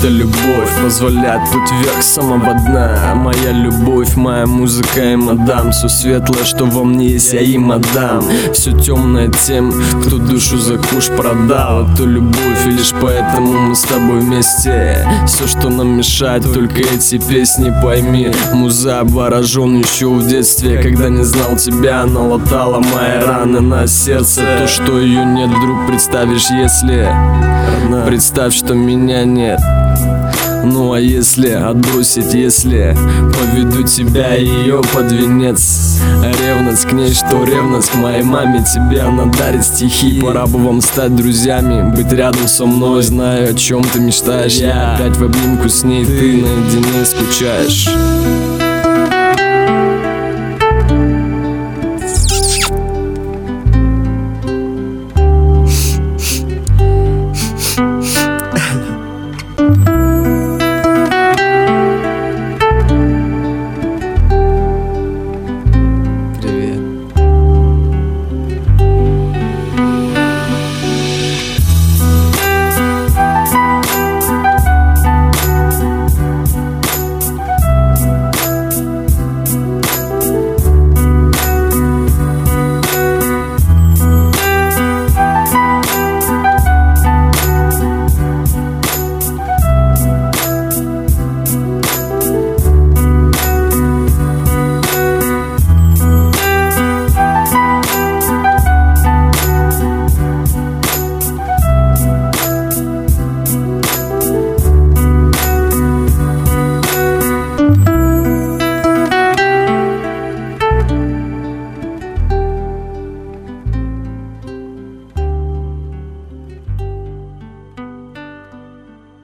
эта любовь позволяет тут вверх самого дна. Моя любовь, моя музыка и мадам. Все светлое, что во мне есть, я им отдам. Все темное тем, кто душу за куш продал. Эту любовь, и лишь поэтому мы с тобой вместе. Все, что нам мешает, только эти песни, пойми. Муза обворожен еще в детстве. Когда не знал тебя, она латала мои раны на сердце. То, что ее нет, вдруг представишь, если представь, что меня нет. Ну а если отбросить, если поведу тебя и ее под венец. Ревность к ней, что ревность к моей маме. Тебе она дарит стихи. Пора бы вам стать друзьями, быть рядом со мной. Знаю, о чем ты мечтаешь. Я опять в обнимку с ней, ты наедине скучаешь.